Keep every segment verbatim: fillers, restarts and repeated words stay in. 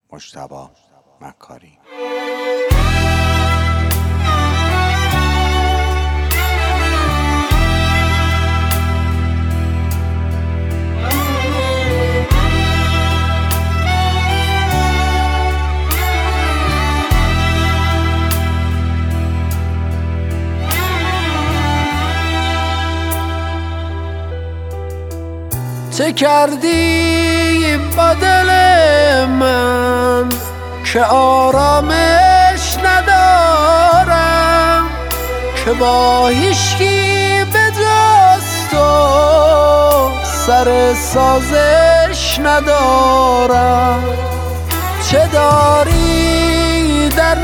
مجتبی مکاری. چه کردی با دل من که آرامش ندارم، که با هیچکی به جز تو سر سازش ندارم. چه داری در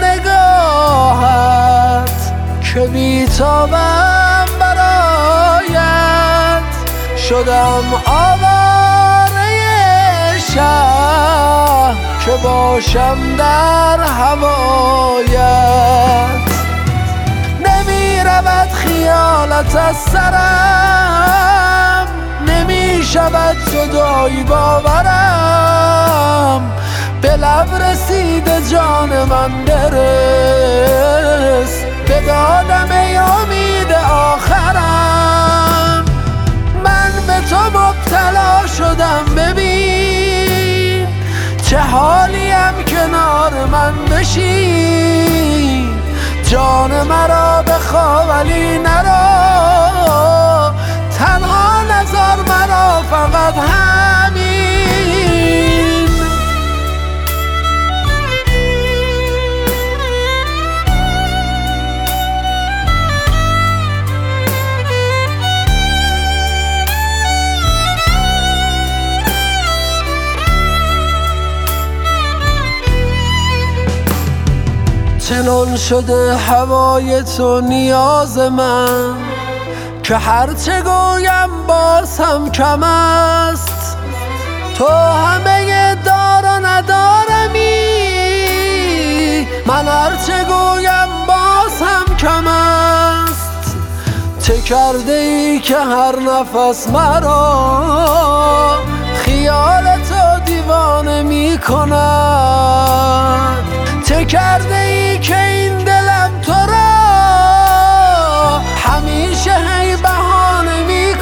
نگاهت که بیتابم برایت، شدم آواره شهر که باشم در هوایت. نمی رود خیالت از سرم، نمی شود جدایی باورم. به لب رسیده جان من برس، به دادم ای امید آخرم. من به تو مبتلا شدم، ببین چه حالیم، کنار من بشین. جان مرا بخواه ولی نرو، تنها نذار مرا فقط همین. چنان شده هوای تو نیاز من که هرچه گویم باز هم کم است. تو همه دار و ندارمی، من هرچه گویم باز هم کم است. چه کرده ای که هر نفس مرا خیال تو دیوانه می کند؟ چه کرده ای که این دلم تو را همیشه هی بهانه می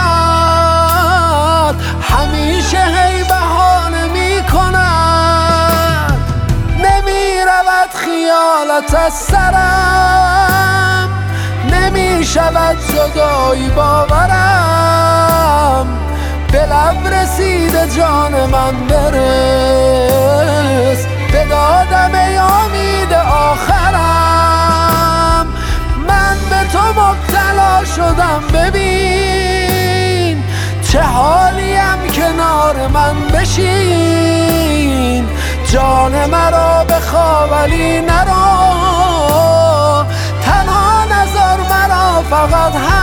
کند، همیشه هی بهانه می کند. نمی رود خیالت از سرم، نمی شود جدایی باورم. به لب رسیده جان من برس، به دادم ای امید آخرم. من به تو مبتلا شدم، ببین چه حالیم، کنار من بشین. جان مرا بخواه ولی نرو، تنها نذار مرا فقط هم